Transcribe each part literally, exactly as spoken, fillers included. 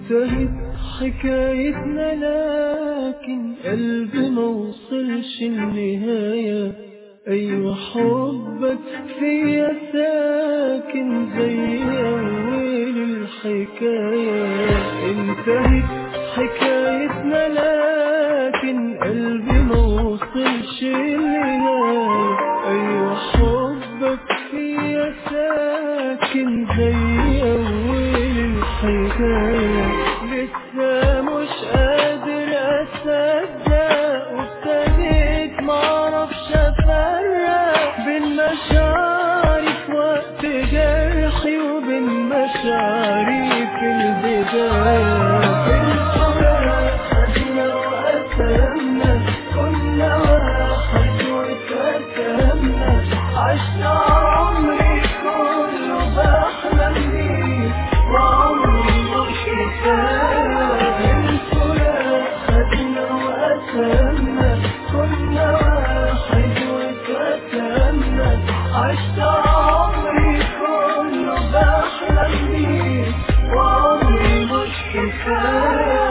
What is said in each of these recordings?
انتهت حكايتنا لكن قلبي موصلش النهاية. أيوة حبك فيا ساكن زي أول الحكاية. انتهت حكايتنا لكن قلبي موصلش النهاية. أيوة حبك فيا ساكن زي أول الحكاية. لسه مش قادر أصدق وابتديت معرفش أفرق بين مشاعري في وقت جرحي وبين مشاعري في البداية. في الفراق خدنا وقسمنا كنا واحد واتكتمنا. عشنا عمري كله بحلم بيه وعمري مش كفاية. الفراق خدنا وقسمنا كنا واحد واتكتمنا. عشنا عمري كله بحلم بيه وعمري مش كفاية.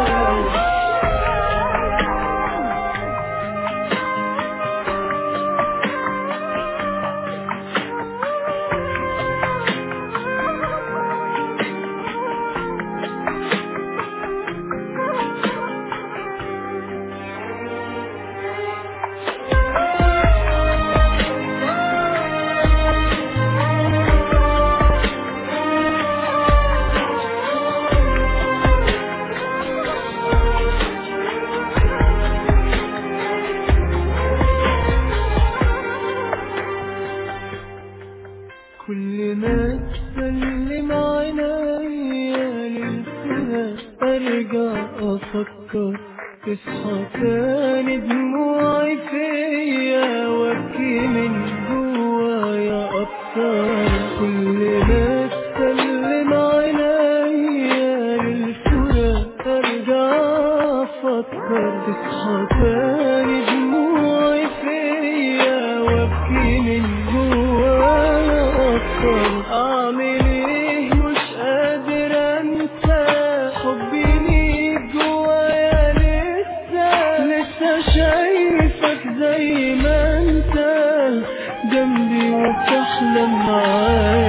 كل ما تسلم عينيا للفراق ارجع افكر. تصحى تاني دموعي فيا وابكي من جوايا اكتر. كل ما تسلم عينيا للفراق ارجع افكر. تصحى تاني دموعي فيا وابكي من جوايا. أعمل إيه مش قادر أنسى حبي ليك جوايا. لسه لسه شايفك زي ما أنت جنبي وبتحلم معايا.